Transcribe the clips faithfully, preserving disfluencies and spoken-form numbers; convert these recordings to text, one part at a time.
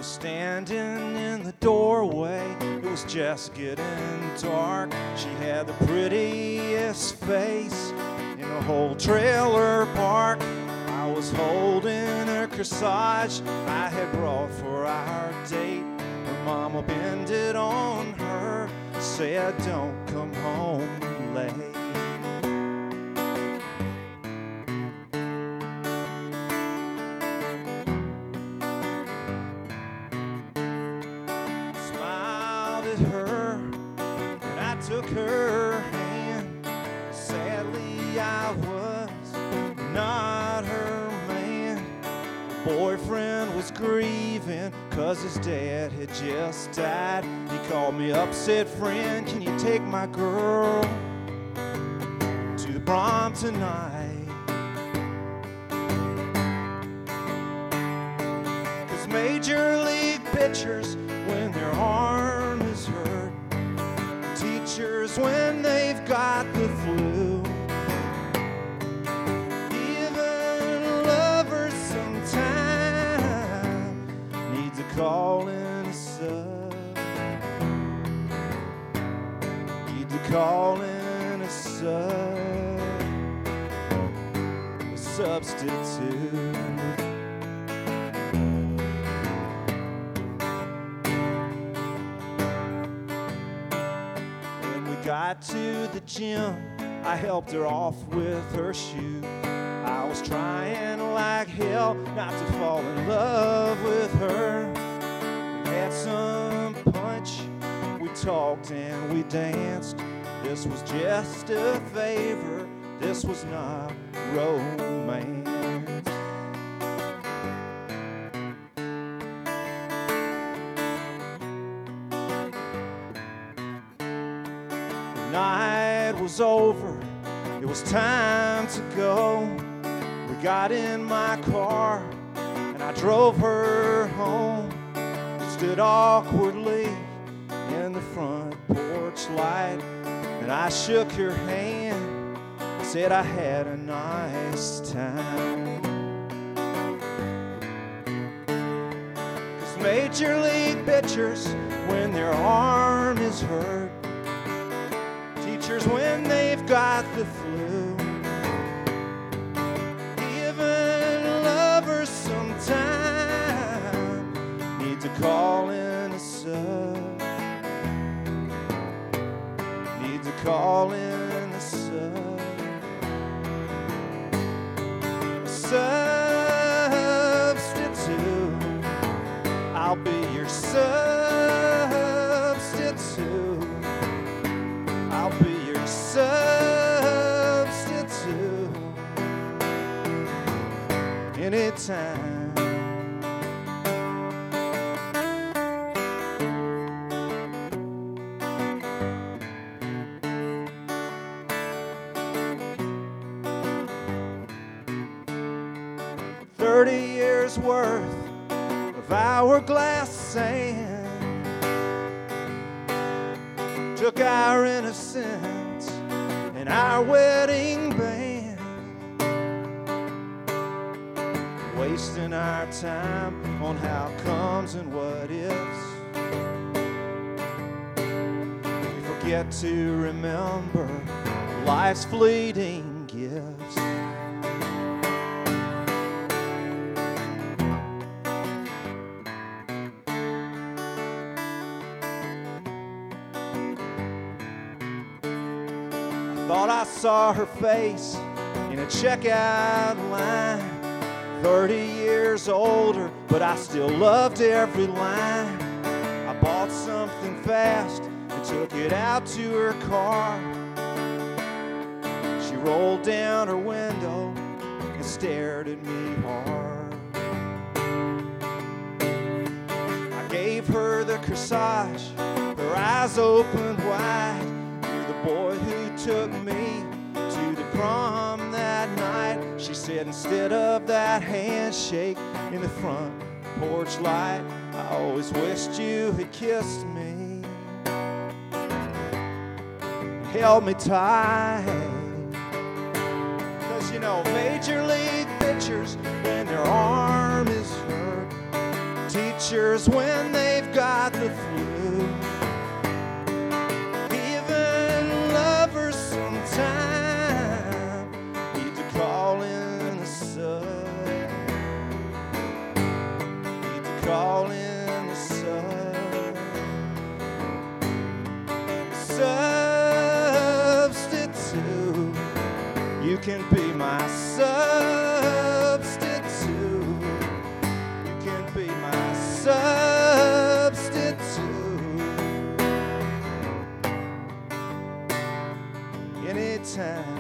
was standing in the doorway. It was just getting dark. She had the prettiest face in the whole trailer park. I was holding her corsage I had brought for our date. Her mama bended on her, said, "Don't come home late." Smiled at her, and I took her hand. Sadly, I was not her man. Boyfriend was grieving 'cause his dad had just died. He called me up, said, "Friend, can you take my girl to the prom tonight? 'Cause major league pitchers, when their arm is hurt, teachers when they've got the flu, call in a sub, need to call in a sub, a substitute. When we got to the gym, I helped her off with her shoes. I was trying like hell not to fall in love with her. We had some punch, we talked and we danced. This was just a favor, this was not romance. The night was over, it was time to go. We got in my car and I drove her home. We stood awkwardly in the front porch light, and I shook her hand, said I had a nice time. 'Cause major league pitchers, when their arm is hurt, teachers when they've got the flu, sometime need to call in a sub, need to call in a sub, a substitute. I'll be your substitute. I'll be your substitute anytime. Thirty years worth of hourglass sand took our innocence and our wedding band, wasting our time on how comes and what ifs. We forget to remember life's fleeting gifts. Thought I saw her face in a checkout line. Thirty years older, but I still loved every line. I bought something fast and took it out to her car. She rolled down her window and stared at me hard. I gave her the corsage, her eyes opened wide. You're the boy who took me to the prom that night. She said, instead of that handshake in the front porch light, I always wished you had kissed me, held me tight. 'Cause you know, major league pitchers, when their arm is hurt, teacher doctors when they've got the flu. Even lovers sometimes need to call in the sub. Need to call in the sub. Substitute. You can be my substitute. You can be my substitute. Anytime.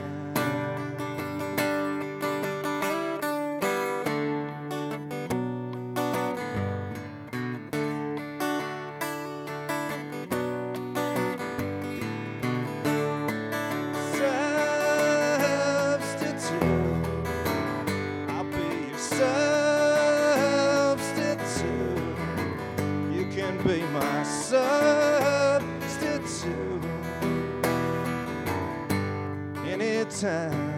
Be my substitute anytime.